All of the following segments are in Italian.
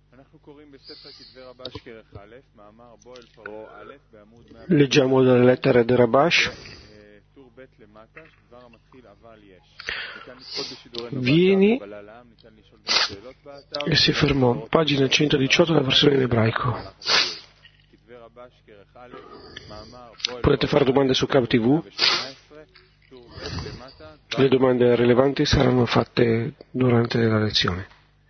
Leggiamo dalle lettere di Rabash. Vieni e si fermò. Pagina 118 della versione in ebraico. Potete fare domande su Cav TV. Le domande rilevanti saranno fatte durante la lezione.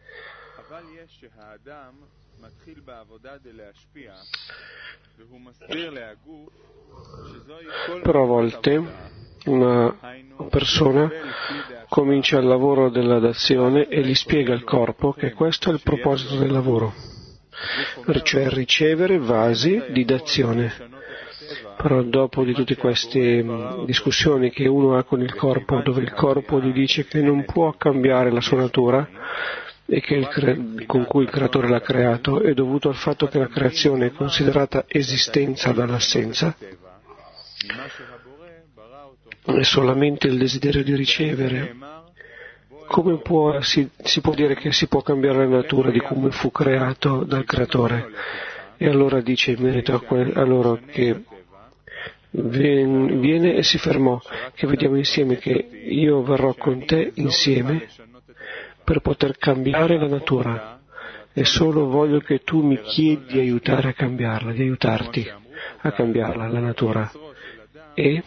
Però a volte una persona comincia il lavoro della dazione e gli spiega al corpo che questo è il proposito del lavoro, cioè ricevere vasi di dazione. Però dopo di tutte queste discussioni che uno ha con il corpo, dove il corpo gli dice che non può cambiare la sua natura e che con cui il creatore l'ha creato è dovuto al fatto che la creazione è considerata esistenza dall'assenza, è solamente il desiderio di ricevere. Come si può dire che si può cambiare la natura di come fu creato dal creatore? E allora dice in merito a loro che viene e si fermò, che vediamo insieme che io verrò con te insieme per poter cambiare la natura, e solo voglio che tu mi chiedi di aiutare a cambiarla, di aiutarti a cambiarla, la natura, e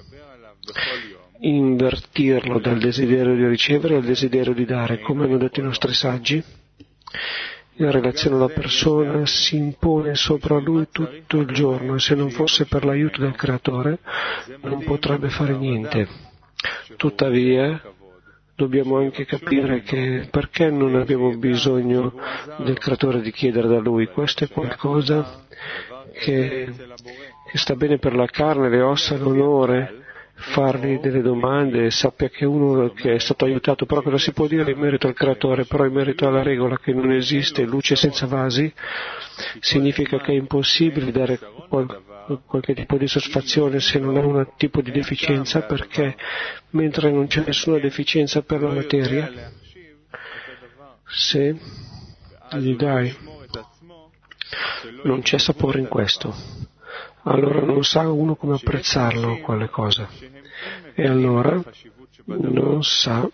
invertirlo dal desiderio di ricevere al desiderio di dare, come hanno detto i nostri saggi. In relazione alla persona si impone sopra lui tutto il giorno e se non fosse per l'aiuto del creatore non potrebbe fare niente. Tuttavia dobbiamo anche capire che perché non abbiamo bisogno del creatore di chiedere da lui. Questo è qualcosa che sta bene per la carne, le ossa, l'onore, fargli delle domande e sappia che uno che è stato aiutato, però cosa si può dire in merito al creatore, però in merito alla regola che non esiste luce senza vasi, significa che è impossibile dare qualche tipo di soddisfazione se non ha un tipo di deficienza, perché mentre non c'è nessuna deficienza per la materia, se gli dai non c'è sapore in questo, allora non sa uno come apprezzarlo quelle cose, e allora non sa,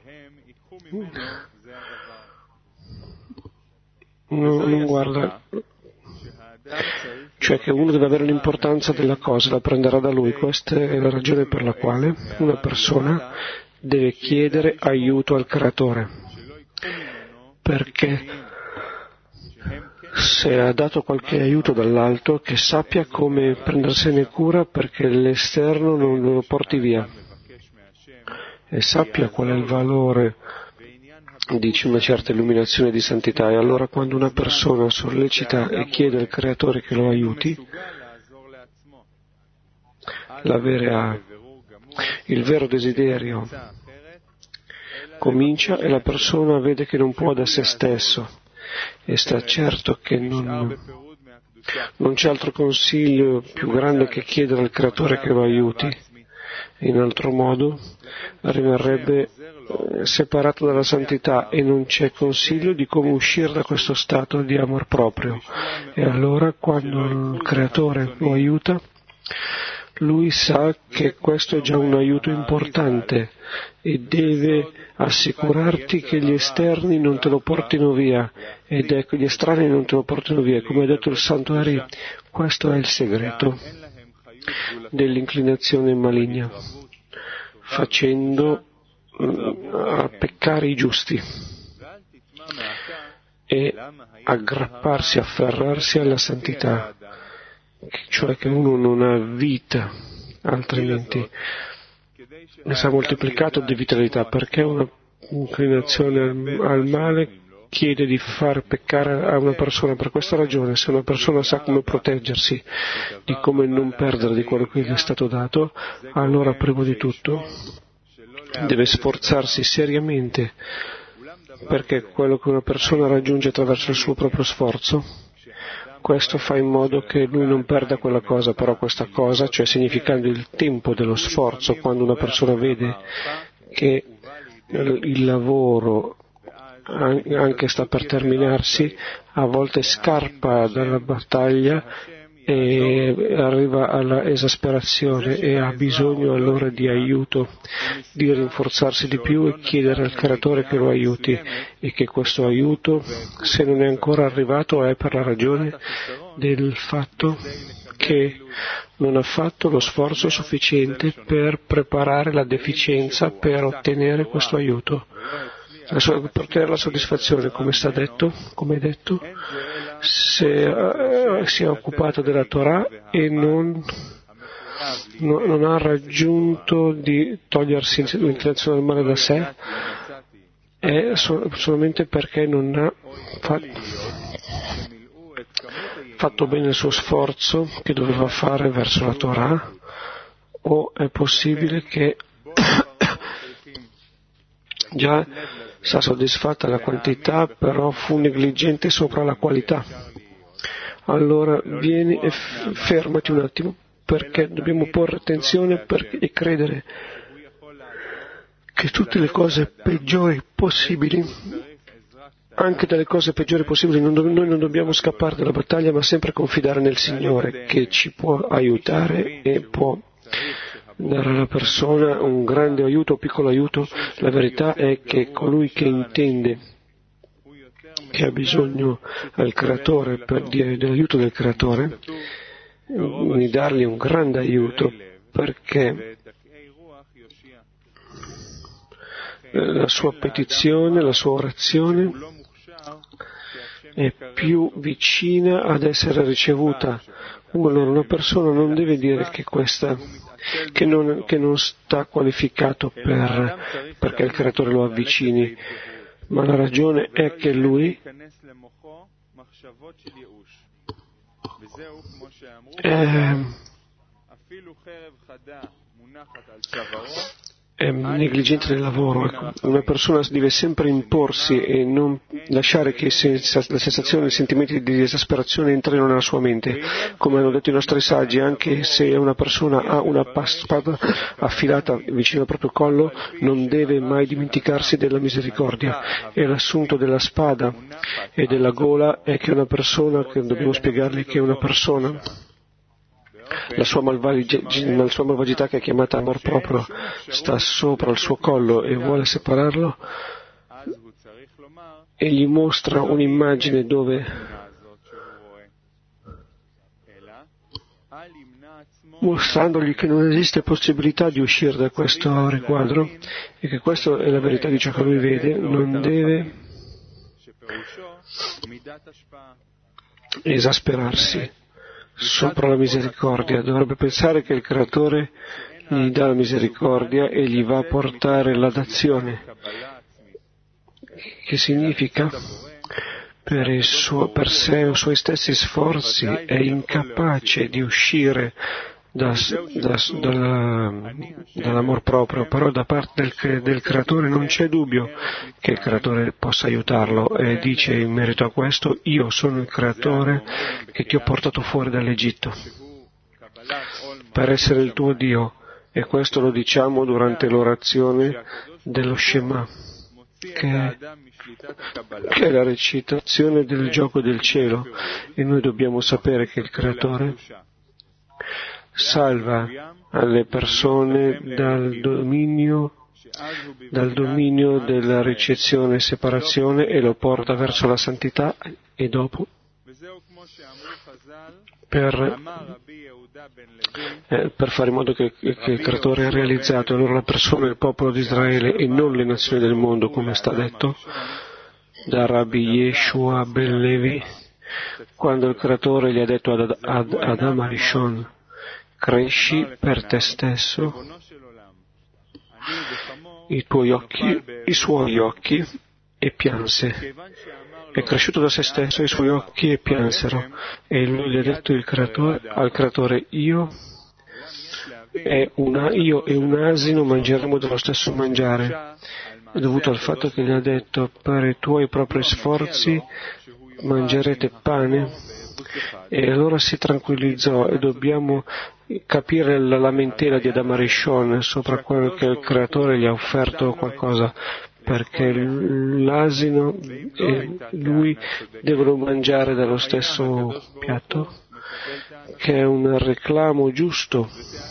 non guarda, cioè che uno deve avere l'importanza della cosa, la prenderà da lui. Questa è la ragione per la quale una persona deve chiedere aiuto al creatore, perché se ha dato qualche aiuto dall'alto, che sappia come prendersene cura perché l'esterno non lo porti via, e sappia qual è il valore di una certa illuminazione di santità. E allora quando una persona sollecita e chiede al creatore che lo aiuti, il vero desiderio comincia e la persona vede che non può da se stesso e sta certo che non c'è altro consiglio più grande che chiedere al creatore che lo aiuti. In altro modo rimarrebbe separato dalla santità e non c'è consiglio di come uscire da questo stato di amor proprio. E allora quando il creatore lo aiuta, lui sa che questo è già un aiuto importante e deve assicurarti che gli esterni non te lo portino via, ed ecco, gli estranei non te lo portino via. Come ha detto il Santo Ari, questo è il segreto dell'inclinazione maligna, facendo a peccare i giusti e aggrapparsi, afferrarsi alla santità, cioè che uno non ha vita, altrimenti sarà moltiplicato di vitalità, perché una inclinazione al male chiede di far peccare a una persona. Per questa ragione, se una persona sa come proteggersi, di come non perdere di quello che gli è stato dato, allora prima di tutto deve sforzarsi seriamente, perché quello che una persona raggiunge attraverso il suo proprio sforzo, questo fa in modo che lui non perda quella cosa. Però questa cosa, cioè significando il tempo dello sforzo, quando una persona vede che il lavoro anche sta per terminarsi, a volte scarpa dalla battaglia e arriva alla esasperazione e ha bisogno allora di aiuto, di rinforzarsi di più e chiedere al Creatore che lo aiuti, e che questo aiuto, se non è ancora arrivato, è per la ragione del fatto che non ha fatto lo sforzo sufficiente per preparare la deficienza per ottenere questo aiuto. Per ottenere la soddisfazione, come è detto, se si è occupato della Torah e non ha raggiunto di togliersi l'inclinazione del male da sé, è solamente perché non ha fatto bene il suo sforzo che doveva fare verso la Torah, o è possibile che già sta soddisfatta la quantità, però fu negligente sopra la qualità. Allora vieni e fermati un attimo, perché dobbiamo porre attenzione e credere che tutte le cose peggiori possibili, anche dalle cose peggiori possibili, noi non dobbiamo scappare dalla battaglia, ma sempre confidare nel Signore, che ci può aiutare e può dare alla persona un grande aiuto o piccolo aiuto. La verità è che colui che intende che ha bisogno al Creatore dell'aiuto del Creatore, di dargli un grande aiuto, perché la sua petizione, la sua orazione è più vicina ad essere ricevuta. Allora una persona non deve dire che non sta qualificato perché il Creatore lo avvicini, ma la ragione è che lui è negligente nel lavoro. Una persona deve sempre imporsi e non lasciare che la sensazione e i sentimenti di esasperazione entrino nella sua mente. Come hanno detto i nostri saggi, anche se una persona ha una spada affilata vicino al proprio collo, non deve mai dimenticarsi della misericordia. E l'assunto della spada e della gola è che una persona, che dobbiamo spiegargli che una persona, la sua malvagità, che è chiamata amor proprio, sta sopra il suo collo e vuole separarlo, e gli mostra un'immagine mostrandogli che non esiste possibilità di uscire da questo riquadro, e che questa è la verità di ciò che lui vede. Non deve esasperarsi sopra la misericordia, dovrebbe pensare che il Creatore gli dà la misericordia e gli va a portare la dazione, che significa per sé o suoi stessi sforzi è incapace di uscire dall'amor proprio, però da parte del Creatore non c'è dubbio che il Creatore possa aiutarlo, e dice in merito a questo: io sono il Creatore che ti ho portato fuori dall'Egitto per essere il tuo Dio, e questo lo diciamo durante l'orazione dello Shema, che è la recitazione del gioco del cielo, e noi dobbiamo sapere che il Creatore salva alle persone dal dominio della ricezione e separazione e lo porta verso la santità, e dopo per fare in modo che il Creatore è realizzato. Allora la persona è il popolo di Israele e non le nazioni del mondo, come sta detto da Rabbi Yeshua ben Levi, quando il Creatore gli ha detto ad Adam Arishon: cresci per te stesso, i suoi occhi, e pianse. È cresciuto da se stesso, i suoi occhi e piansero. E lui gli ha detto al Creatore: io e un asino mangeremo dello stesso mangiare, dovuto al fatto che gli ha detto: per i tuoi propri sforzi mangerete pane. E allora si tranquillizzò, e dobbiamo capire la lamentela di Adam Arishon sopra quello che il Creatore gli ha offerto qualcosa, perché l'asino e lui devono mangiare dallo stesso piatto, che è un reclamo giusto,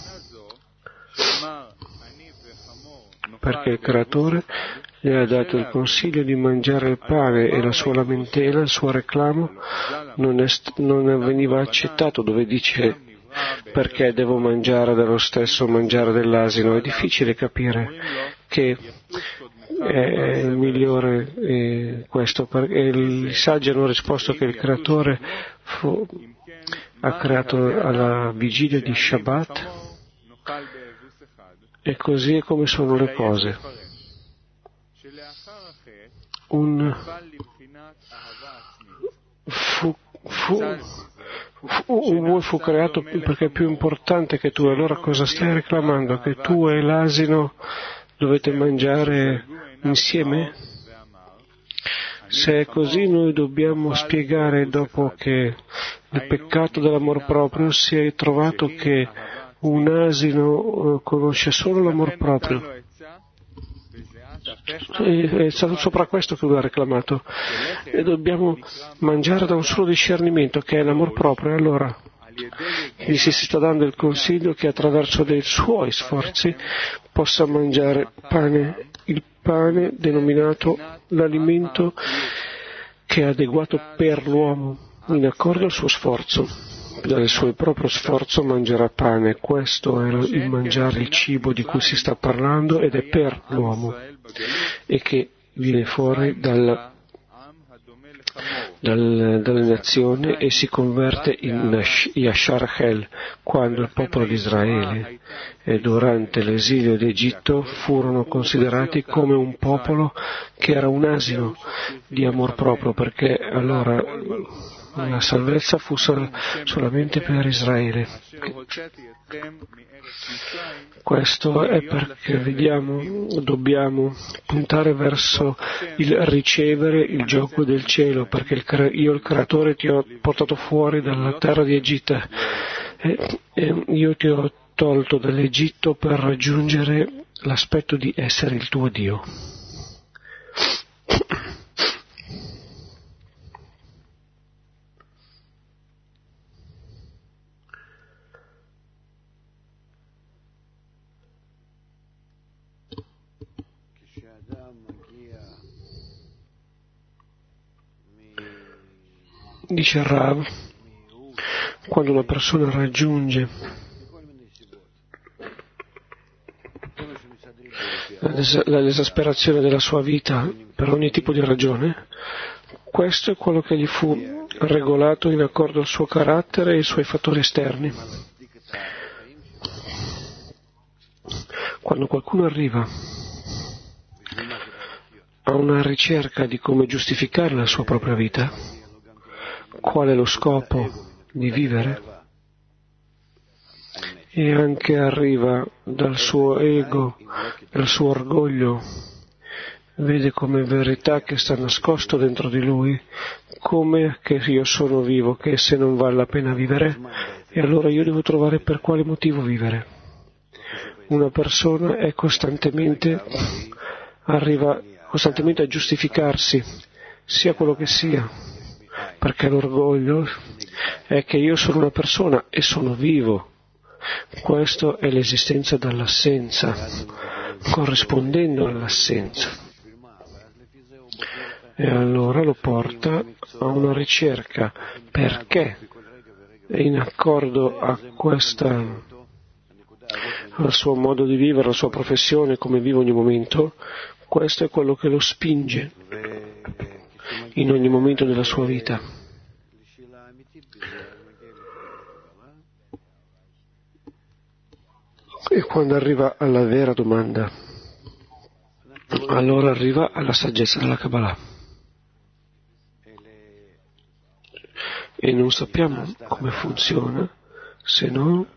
perché il creatore gli ha dato il consiglio di mangiare il pane e la sua lamentela, il suo reclamo, non veniva accettato, dove dice perché devo mangiare dallo stesso mangiare dell'asino. È difficile capire che è il migliore questo, perché i saggi hanno risposto che il creatore ha creato alla vigilia di Shabbat, e così è come sono le cose. Un fu creato perché è più importante che tu. Allora cosa stai reclamando? Che tu e l'asino dovete mangiare insieme? Se è così, noi dobbiamo spiegare, dopo che il peccato dell'amor proprio, si è trovato che un asino conosce solo l'amor proprio. È stato sopra questo che lui ha reclamato, e dobbiamo mangiare da un solo discernimento, che è l'amor proprio. E allora gli si sta dando il consiglio che attraverso dei suoi sforzi possa mangiare il pane denominato l'alimento che è adeguato per l'uomo, in accordo al suo sforzo. Dal suo proprio sforzo mangerà pane. Questo è il mangiare il cibo di cui si sta parlando, ed è per l'uomo, e che viene fuori dalle nazioni e si converte in Yashar Hel, quando il popolo di Israele durante l'esilio d'Egitto furono considerati come un popolo che era un asino di amor proprio, perché allora la salvezza fu solamente per Israele. Questo è perché dobbiamo puntare verso il ricevere il gioco del cielo, perché io, il creatore, ti ho portato fuori dalla terra di Egitto, e io ti ho tolto dall'Egitto per raggiungere l'aspetto di essere il tuo Dio. Dice Rav, quando una persona raggiunge l'esasperazione della sua vita per ogni tipo di ragione, questo è quello che gli fu regolato in accordo al suo carattere e ai suoi fattori esterni. Quando qualcuno arriva a una ricerca di come giustificare la sua propria vita, qual è lo scopo di vivere, e anche arriva dal suo ego, dal suo orgoglio, vede come verità che sta nascosto dentro di lui, come che io sono vivo, che se non vale la pena vivere, e allora io devo trovare per quale motivo vivere. Una persona arriva costantemente a giustificarsi, sia quello che sia, perché l'orgoglio è che io sono una persona e sono vivo. Questo è l'esistenza dall'assenza, corrispondendo all'assenza. E allora lo porta a una ricerca, perché in accordo a al suo modo di vivere, alla sua professione, come vive ogni momento, questo è quello che lo spinge in ogni momento della sua vita. E quando arriva alla vera domanda, allora arriva alla saggezza della Kabbalah. E non sappiamo come funziona se non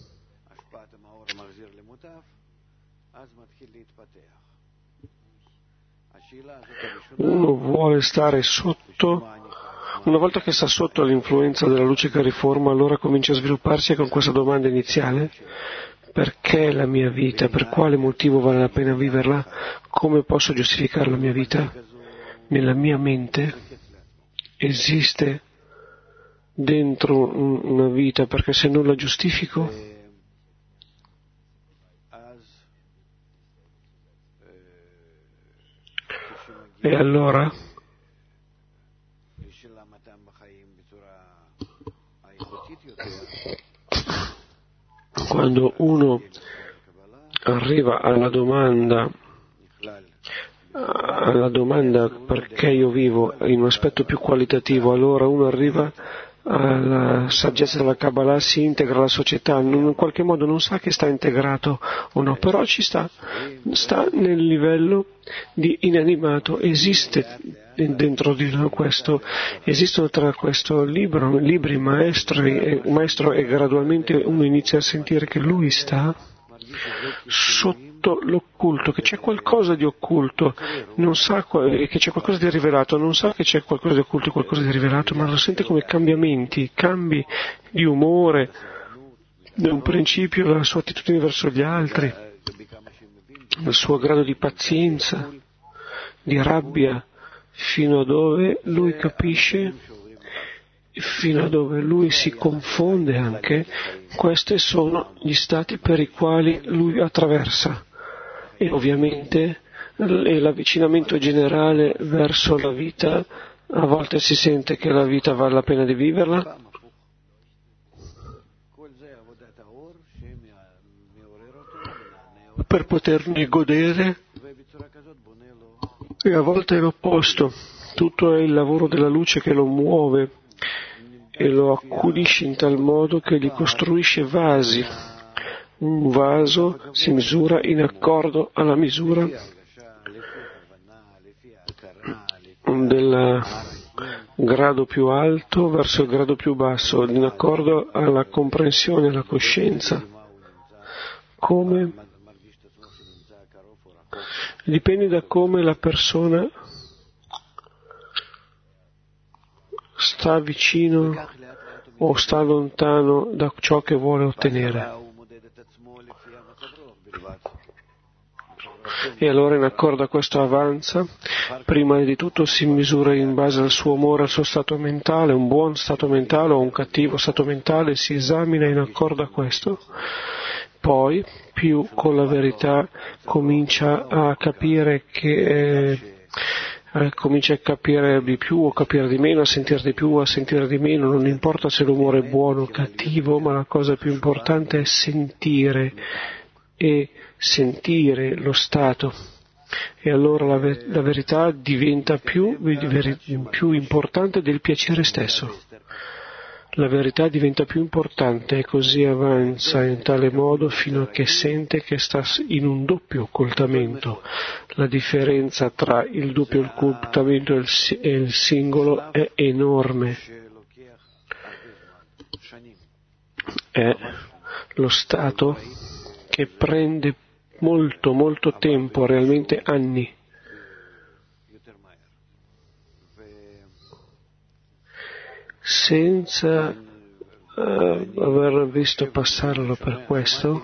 uno vuole stare sotto. Una volta che sta sotto l'influenza della luce che riforma, allora comincia a svilupparsi con questa domanda iniziale: perché la mia vita, per quale motivo vale la pena viverla, come posso giustificare la mia vita. Nella mia mente esiste dentro una vita, perché se non la giustifico, e allora quando uno arriva alla domanda perché io vivo in un aspetto più qualitativo, allora uno arriva alla saggezza della Kabbalah, si integra alla società, in qualche modo non sa che sta integrato o no, però ci sta nel livello di inanimato, esiste dentro di noi questo, esistono tra questo libri maestro e gradualmente uno inizia a sentire che lui sta sotto l'occulto, che c'è qualcosa di occulto, non sa che c'è qualcosa di rivelato, non sa che c'è qualcosa di occulto e qualcosa di rivelato, ma lo sente come cambi di umore, da un principio, la sua attitudine verso gli altri, il suo grado di pazienza, di rabbia, fino a dove lui capisce, fino a dove lui si confonde anche. Questi sono gli stati per i quali lui attraversa, e ovviamente l'avvicinamento generale verso la vita, a volte si sente che la vita vale la pena di viverla, per poterne godere, e a volte è l'opposto, tutto è il lavoro della luce che lo muove e lo accudisce in tal modo che gli costruisce vasi. Un vaso si misura in accordo alla misura del grado più alto verso il grado più basso, in accordo alla comprensione, alla coscienza. Come? Dipende da come la persona sta vicino o sta lontano da ciò che vuole ottenere. E allora in accordo a questo avanza, prima di tutto si misura in base al suo umore, al suo stato mentale, un buon stato mentale o un cattivo stato mentale, si esamina in accordo a questo. Poi, più con la verità, comincia a capire di più o capire di meno, a sentire di più o a sentire di meno, non importa se l'umore è buono o cattivo, ma la cosa più importante è sentire lo stato, e allora la verità diventa più importante del piacere stesso. La verità diventa più importante e così avanza in tale modo fino a che sente che sta in un doppio occultamento. La differenza tra il doppio occultamento e il singolo è enorme. È lo stato che prende molto, molto tempo, realmente anni. Senza aver visto passarlo per questo,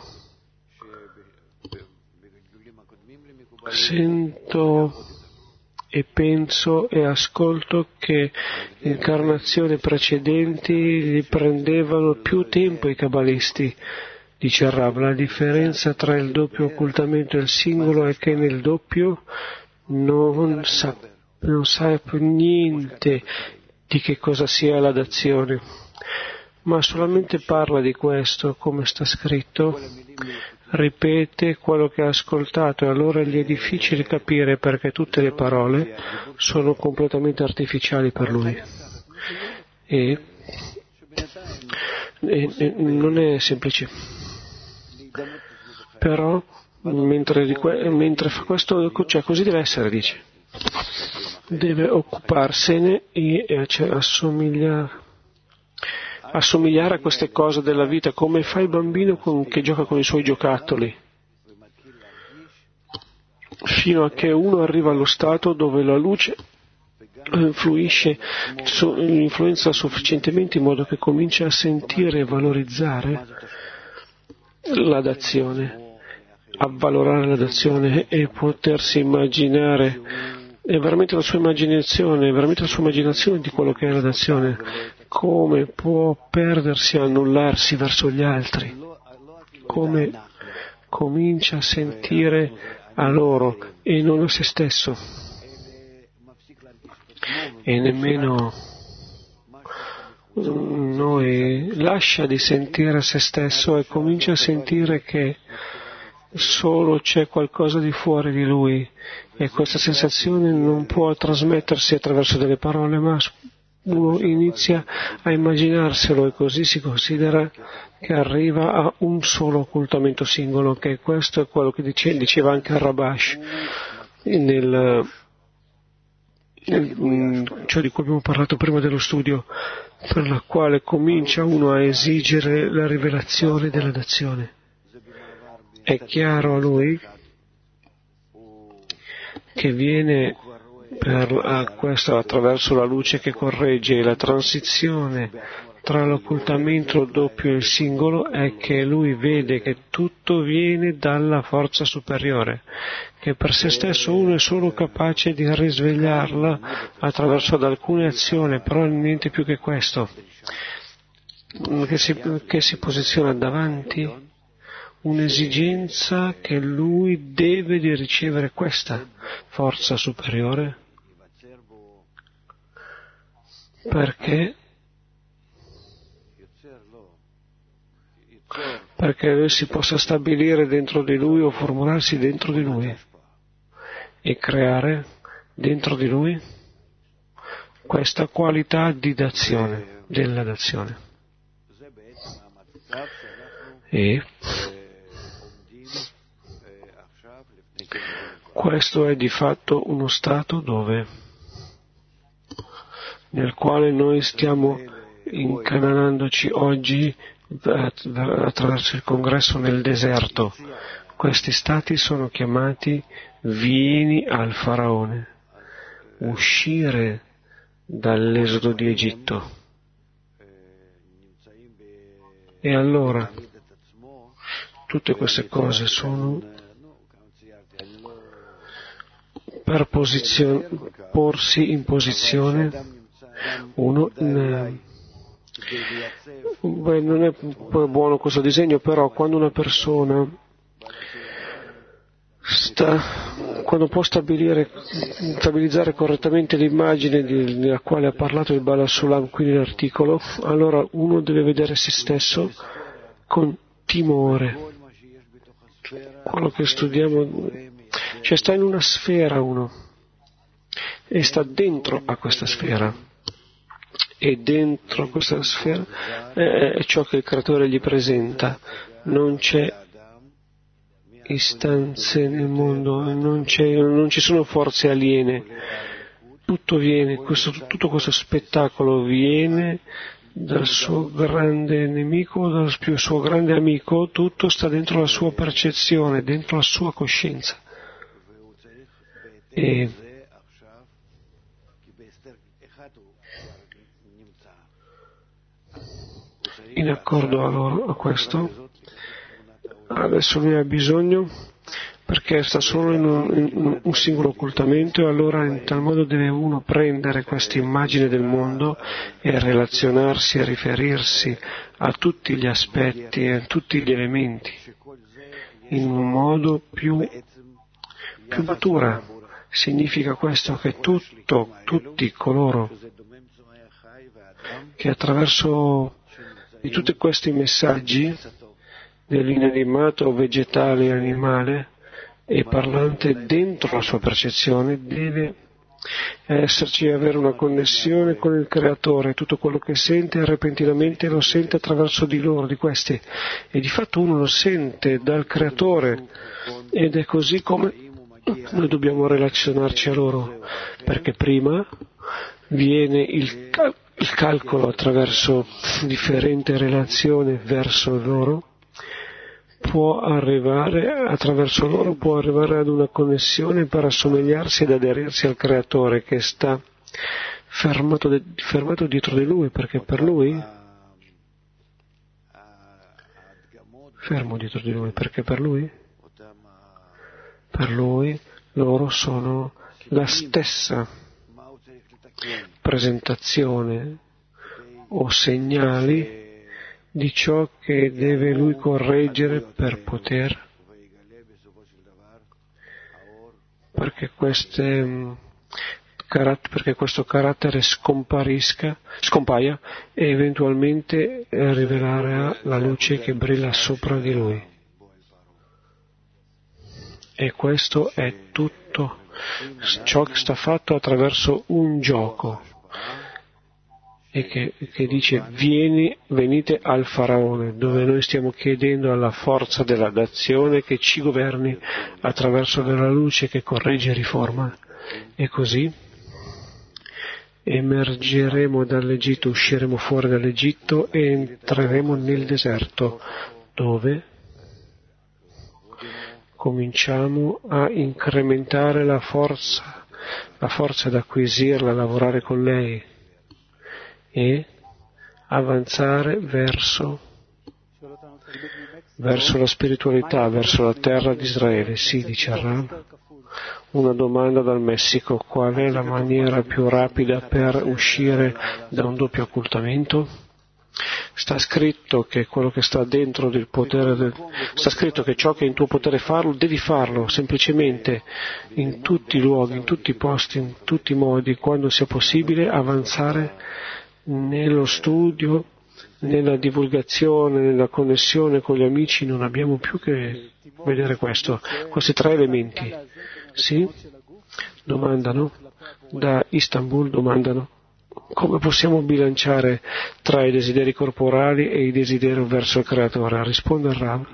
sento e penso e ascolto che incarnazioni precedenti gli prendevano più tempo i cabalisti. Dice Rav, la differenza tra il doppio occultamento e il singolo è che nel doppio non sa più niente di che cosa sia la dazione, ma solamente parla di questo, come sta scritto, ripete quello che ha ascoltato, e allora gli è difficile capire perché tutte le parole sono completamente artificiali per lui. E non è semplice. Però, mentre fa questo, cioè così deve essere, dice. Deve occuparsene e assomigliare a queste cose della vita, come fa il bambino che gioca con i suoi giocattoli, fino a che uno arriva allo stato dove la luce influenza sufficientemente in modo che comincia a sentire e valorizzare la dazione, avvalorare la dazione e potersi immaginare, è veramente la sua immaginazione, è veramente la sua immaginazione di quello che è la dazione, come può perdersi, annullarsi verso gli altri, come comincia a sentire a loro e non a se stesso, e nemmeno noi lascia di sentire se stesso e comincia a sentire che solo c'è qualcosa di fuori di lui, e questa sensazione non può trasmettersi attraverso delle parole, ma uno inizia a immaginarselo e così si considera che arriva a un solo occultamento singolo, che questo è quello che diceva anche Rabash ciò di cui abbiamo parlato prima dello studio, per la quale comincia uno a esigere la rivelazione della dazione. È chiaro a lui che viene a questo attraverso la luce che corregge la transizione tra l'occultamento doppio e il singolo, è che lui vede che tutto viene dalla forza superiore, che per se stesso uno è solo capace di risvegliarla attraverso ad alcune azioni, però niente più che questo, che si posiziona davanti un'esigenza che lui deve di ricevere questa forza superiore, perché lui si possa stabilire dentro di lui o formularsi dentro di lui e creare dentro di lui questa qualità di dazione, della dazione. E questo è di fatto uno stato nel quale noi stiamo incananandoci oggi attraverso il congresso nel deserto. Questi stati sono chiamati vieni al faraone, uscire dall'esodo di Egitto. E allora tutte queste cose sono per porsi in posizione. Non è buono questo disegno, però quando una persona quando può stabilizzare correttamente l'immagine della quale ha parlato il Baal Sulam qui nell'articolo, allora uno deve vedere se stesso con timore. Quello che studiamo, cioè sta in una sfera uno e sta dentro a questa sfera, e dentro questa sfera è ciò che il creatore gli presenta. Non c'è istanze nel mondo, non ci sono forze aliene, tutto viene, tutto questo spettacolo viene dal suo grande nemico, dal suo grande amico, tutto sta dentro la sua percezione, dentro la sua coscienza. E in accordo a questo, adesso lui ha bisogno, perché sta solo in un singolo occultamento, e allora in tal modo deve uno prendere questa immagine del mondo e relazionarsi e riferirsi a tutti gli aspetti e a tutti gli elementi in un modo più matura. Significa questo che tutti coloro che attraverso di tutti questi messaggi dell'inanimato vegetale e animale e parlante dentro la sua percezione deve esserci e avere una connessione con il creatore. Tutto quello che sente repentinamente lo sente attraverso di loro, di questi, e di fatto uno lo sente dal creatore, ed è così come noi dobbiamo relazionarci a loro, perché prima viene il calcolo attraverso differente relazione verso loro, attraverso loro può arrivare ad una connessione per assomigliarsi ed aderirsi al creatore che sta fermato dietro di lui, perché per lui fermo dietro di lui, perché per lui loro sono la stessa presentazione o segnali di ciò che deve lui correggere perché questo carattere scompaia e eventualmente rivelare la luce che brilla sopra di lui. E questo è tutto ciò che sta fatto attraverso un gioco e che dice venite al Faraone, dove noi stiamo chiedendo alla forza della d'azione che ci governi attraverso della luce che corregge e riforma, e così emergeremo dall'Egitto, usciremo fuori dall'Egitto e entreremo nel deserto, dove cominciamo a incrementare la forza ad acquisirla, a lavorare con lei e avanzare verso la spiritualità, verso la terra di Israele. Sì, dice Rav. Una domanda dal Messico: qual è la maniera più rapida per uscire da un doppio occultamento? Sta scritto che quello che sta dentro del potere sta scritto che ciò che è in tuo potere farlo, devi farlo, semplicemente, in tutti i luoghi, in tutti i posti, in tutti i modi, quando sia possibile, avanzare nello studio, nella divulgazione, nella connessione con gli amici. Non abbiamo più che vedere questi tre elementi. Sì? Domandano, da Istanbul domandano, come possiamo bilanciare tra i desideri corporali e i desideri verso il Creatore? Risponde il Rav.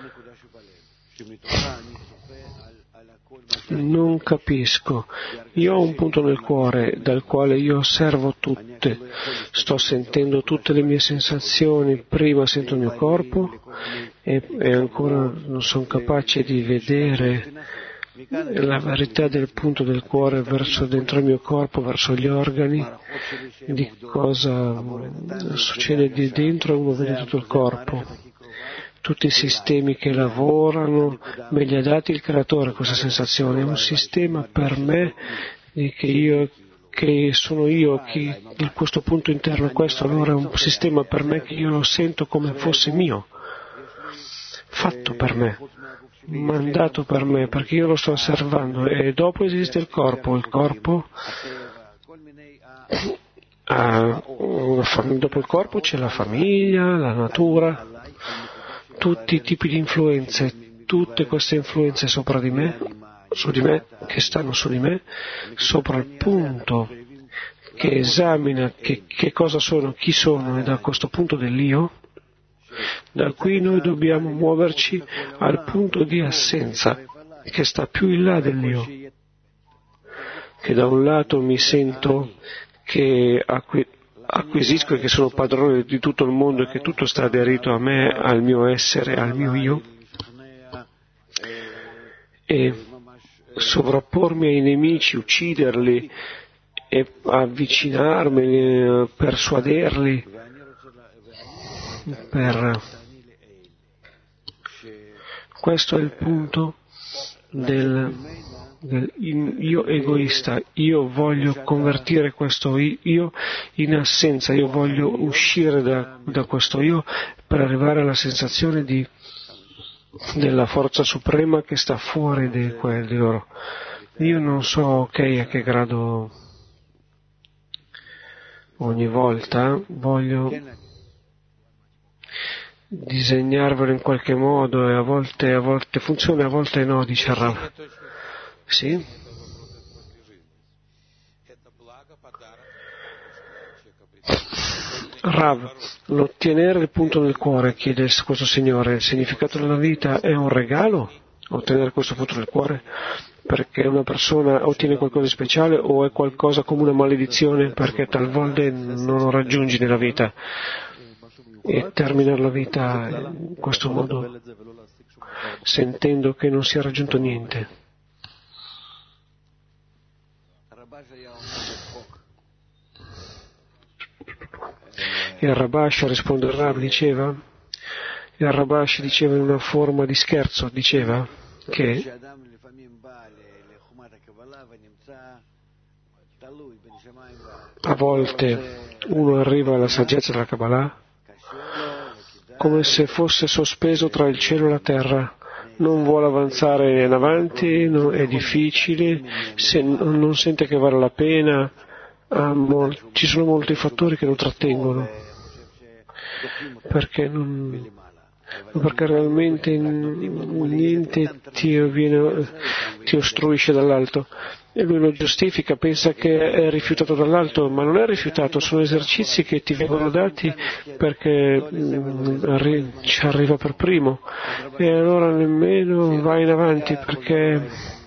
Non capisco. Io ho un punto nel cuore dal quale io osservo tutte. Sto sentendo tutte le mie sensazioni. Prima sento il mio corpo e ancora non sono capace di vedere la verità del punto del cuore verso dentro il mio corpo, verso gli organi, di cosa succede di dentro, uno vede tutto il corpo, tutti i sistemi che lavorano, me li ha dati il Creatore questa sensazione, è un sistema per me che sono io di questo punto interno, questo allora è un sistema per me che io lo sento come fosse mio, fatto per me, mandato per me, perché io lo sto osservando. E dopo esiste il corpo dopo il corpo c'è la famiglia, la natura, tutti i tipi di influenze, tutte queste influenze sopra di me, su di me, che stanno su di me, sopra il punto che esamina che cosa sono, chi sono, e da questo punto dell'io, da qui noi dobbiamo muoverci al punto di assenza, che sta più in là dell'io, che da un lato mi sento che acquisisco e che sono padrone di tutto il mondo e che tutto sta aderito a me, al mio essere, al mio io, e sovrappormi ai nemici, ucciderli e avvicinarmeli, persuaderli questo è il punto del io egoista. Io voglio convertire questo io in assenza, io voglio uscire da questo io per arrivare alla sensazione della forza suprema che sta fuori di loro. Io non so a che grado ogni volta voglio disegnarvelo in qualche modo e a volte funziona, a volte no, dice Rav. Sì? Rav, l'ottenere il punto nel cuore, chiede questo signore, il significato della vita è un regalo? Ottenere questo punto nel cuore? Perché una persona ottiene qualcosa di speciale o è qualcosa come una maledizione perché talvolta non lo raggiungi nella vita? E terminare la vita in questo modo, sentendo che non si è raggiunto niente. Il Rabash, risponde il Rav, diceva, Il Rabash diceva in una forma di scherzo, diceva che a volte uno arriva alla saggezza della Kabbalah come se fosse sospeso tra il cielo e la terra, non vuole avanzare in avanti, è difficile, non sente che vale la pena, ci sono molti fattori che lo trattengono, perché realmente niente ti ostruisce dall'alto. E lui lo giustifica, pensa che è rifiutato dall'alto, ma non è rifiutato, sono esercizi che ti vengono dati perché ci arriva per primo, e allora nemmeno va in avanti perché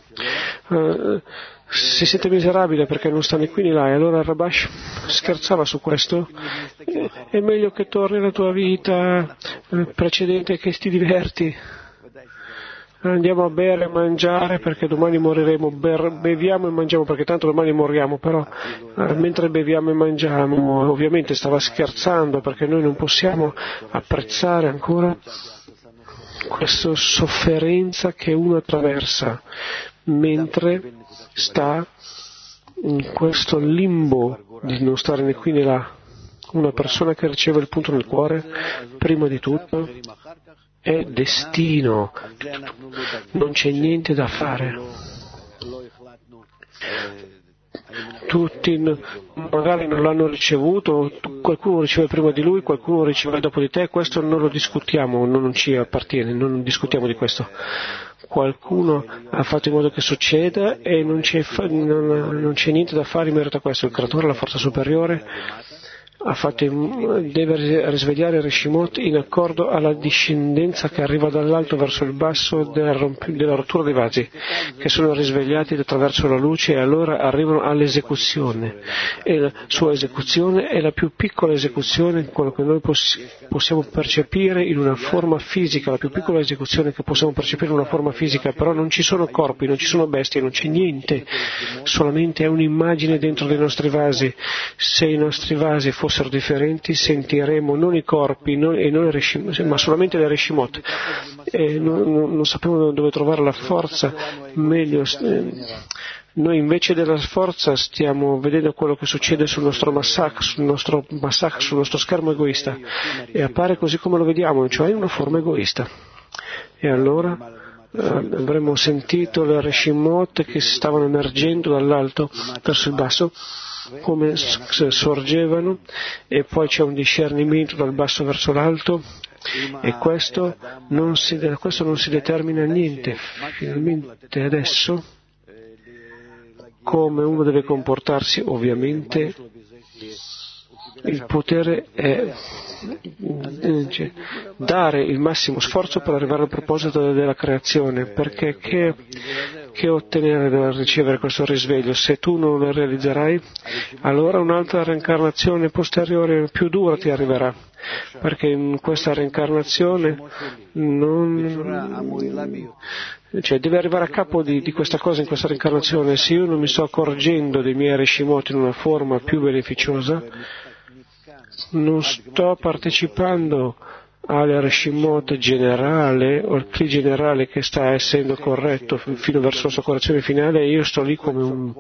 si sente miserabile perché non sta né qui né là. E allora Rabash scherzava su questo: è meglio che torni alla tua vita precedente, che ti diverti. Andiamo a bere e mangiare perché domani moriremo, beviamo e mangiamo perché tanto domani moriamo, però mentre beviamo e mangiamo, ovviamente stava scherzando, perché noi non possiamo apprezzare ancora questa sofferenza che uno attraversa mentre sta in questo limbo di non stare né qui né là. Una persona che riceve il punto nel cuore, prima di tutto, è destino, non c'è niente da fare. Tutti magari non l'hanno ricevuto, qualcuno riceve prima di lui, qualcuno riceve dopo di te, questo non lo discutiamo, non ci appartiene, non discutiamo di questo. Qualcuno ha fatto in modo che succeda e non c'è niente da fare in merito a questo. Il creatore, la forza superiore, deve risvegliare Rishimot in accordo alla discendenza che arriva dall'alto verso il basso della rottura dei vasi, che sono risvegliati attraverso la luce, e allora arrivano all'esecuzione. E la sua esecuzione è la più piccola esecuzione, quello che noi possiamo percepire in una forma fisica, la più piccola esecuzione che possiamo percepire in una forma fisica, però non ci sono corpi, non ci sono bestie, non c'è niente, solamente è un'immagine dentro dei nostri vasi. Se i nostri vasi fossero differenti, sentiremo non i corpi ma solamente le Reshimot, e non sappiamo dove trovare la forza. Meglio, noi invece della forza stiamo vedendo quello che succede sul nostro massacro, sul nostro schermo egoista, e appare così come lo vediamo, cioè in una forma egoista. E allora avremmo sentito le Reshimot che stavano emergendo dall'alto verso il basso, come sorgevano, e poi c'è un discernimento dal basso verso l'alto, e questo non si determina niente. Finalmente adesso, come uno deve comportarsi, ovviamente il potere è dare il massimo sforzo per arrivare al proposito della creazione, perché che ottenere dal ricevere questo risveglio? Se tu non lo realizzerai, allora un'altra reincarnazione posteriore più dura ti arriverà, perché in questa reincarnazione deve arrivare a capo di questa cosa in questa reincarnazione. Se io non mi sto accorgendo dei miei Reshimot in una forma più beneficiosa, non sto partecipando alla Reshimot generale o al Kli generale che sta essendo corretto fino verso la sua correzione finale, e io sto lì come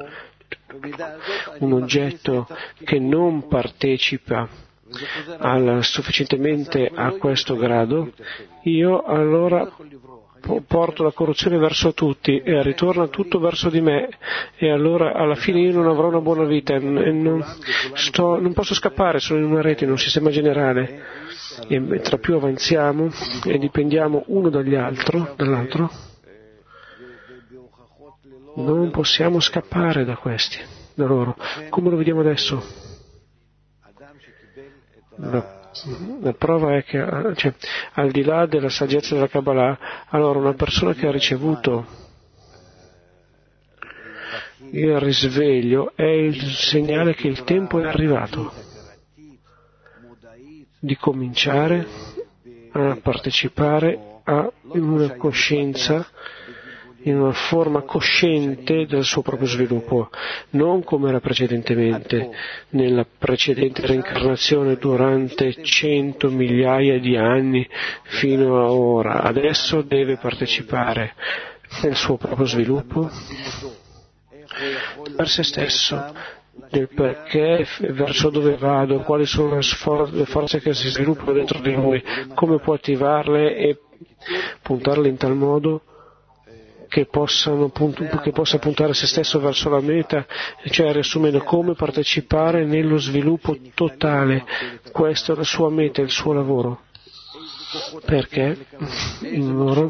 un oggetto che non partecipa sufficientemente a questo grado. Io allora porto la corruzione verso tutti e ritorna tutto verso di me, e allora alla fine io non avrò una buona vita e non posso scappare, sono in una rete, in un sistema generale, e tra più avanziamo e dipendiamo uno dall'altro, non possiamo scappare da loro. Come lo vediamo adesso? La prova è che, al di là della saggezza della Kabbalah, allora una persona che ha ricevuto il risveglio è il segnale che il tempo è arrivato di cominciare a partecipare a una coscienza in una forma cosciente del suo proprio sviluppo, non come era precedentemente, nella precedente reincarnazione durante 100 migliaia di anni fino a ora. Adesso deve partecipare nel suo proprio sviluppo per se stesso, del perché, verso dove vado, quali sono le forze che si sviluppano dentro di lui, come può attivarle e puntarle in tal modo che possa puntare se stesso verso la meta, cioè riassumendo come partecipare nello sviluppo totale. Questa è la sua meta, il suo lavoro. Perché loro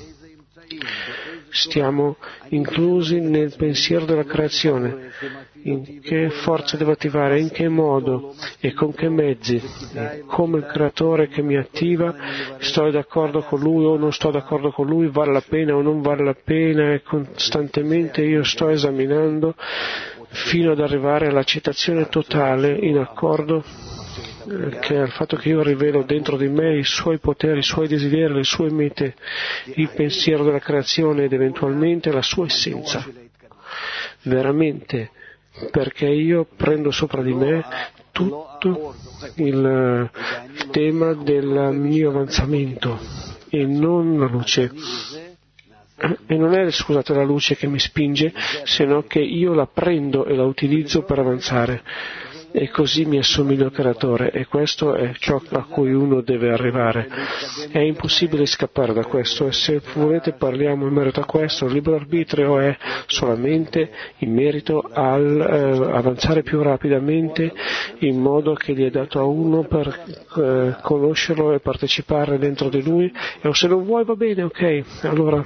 stiamo inclusi nel pensiero della creazione, in che forza devo attivare, in che modo e con che mezzi, come il creatore che mi attiva, sto d'accordo con lui o non sto d'accordo con lui, vale la pena o non vale la pena, e costantemente io sto esaminando fino ad arrivare all'accettazione totale in accordo che è il fatto che io rivelo dentro di me i suoi poteri, i suoi desideri, le sue mete, il pensiero della creazione ed eventualmente la sua essenza. Veramente, perché io prendo sopra di me tutto il tema del mio avanzamento e non la luce. E non è, scusate, la luce che mi spinge, se no che io la prendo e la utilizzo per avanzare. E così mi assomiglio al creatore, e questo è ciò a cui uno deve arrivare. È impossibile scappare da questo, e se volete parliamo in merito a questo. Il libero arbitrio è solamente in merito al avanzare più rapidamente in modo che gli è dato a uno per conoscerlo e partecipare dentro di lui, e se non vuoi va bene, ok, allora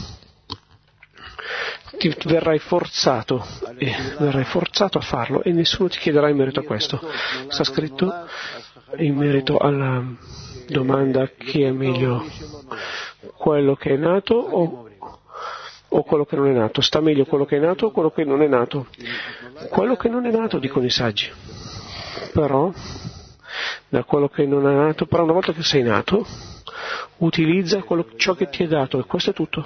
ti verrai forzato a farlo e nessuno ti chiederà in merito a questo. Sta scritto in merito alla domanda: chi è meglio, quello che è nato o quello che non è nato? Sta meglio quello che è nato o quello che non è nato? Quello che non è nato, dicono i saggi. Però da quello che non è nato, però una volta che sei nato utilizza ciò che ti è dato, e questo è tutto.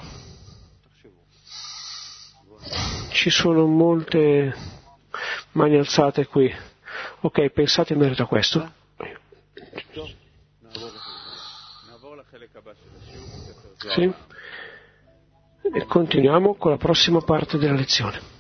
Ci sono molte mani alzate qui. Ok, pensate in merito a questo. Sì? E continuiamo con la prossima parte della lezione.